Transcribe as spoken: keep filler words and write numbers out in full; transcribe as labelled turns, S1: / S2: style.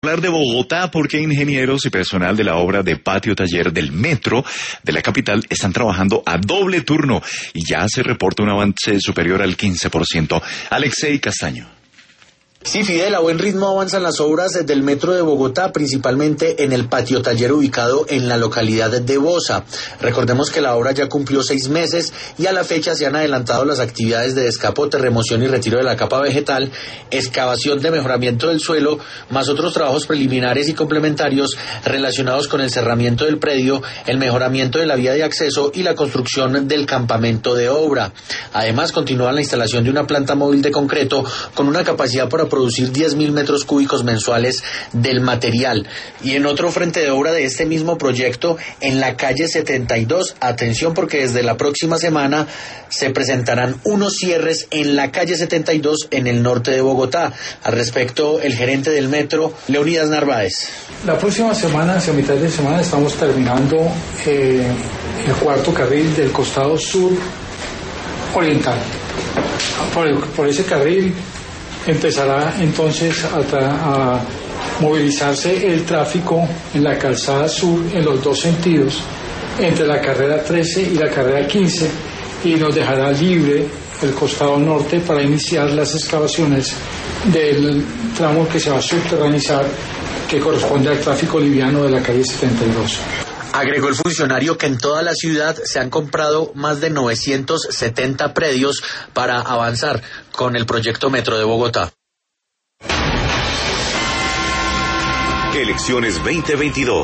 S1: hablar de Bogotá porque ingenieros y personal de la obra de patio taller del metro de la capital están trabajando a doble turno y ya se reporta un avance superior al quince por ciento. Alexei Castaño.
S2: Sí, Fidel, a buen ritmo avanzan las obras del metro de Bogotá, principalmente en el patio taller ubicado en la localidad de Bosa. Recordemos que la obra ya cumplió seis meses y a la fecha se han adelantado las actividades de descapote, remoción y retiro de la capa vegetal, excavación de mejoramiento del suelo, más otros trabajos preliminares y complementarios relacionados con el cerramiento del predio, el mejoramiento de la vía de acceso y la construcción del campamento de obra. Además, continúa la instalación de una planta móvil de concreto con una capacidad para producir diez mil metros cúbicos mensuales del material. Y en otro frente de obra de este mismo proyecto, en la calle setenta y dos, atención porque desde la próxima semana se presentarán unos cierres en la calle setenta y dos en el norte de Bogotá. Al respecto, el gerente del metro, Leonidas Narváez.
S3: La próxima semana, hacia mitad de semana, estamos terminando eh, el cuarto carril del costado sur oriental. Por, el, por ese carril empezará entonces a, a movilizarse el tráfico en la calzada sur en los dos sentidos, entre la carrera trece y la carrera quince, y nos dejará libre el costado norte para iniciar las excavaciones del tramo que se va a subterranizar, que corresponde al tráfico liviano de la calle setenta y dos.
S2: Agregó el funcionario que en toda la ciudad se han comprado más de novecientos setenta predios para avanzar con el proyecto Metro de Bogotá.
S4: Elecciones veinte veintidós.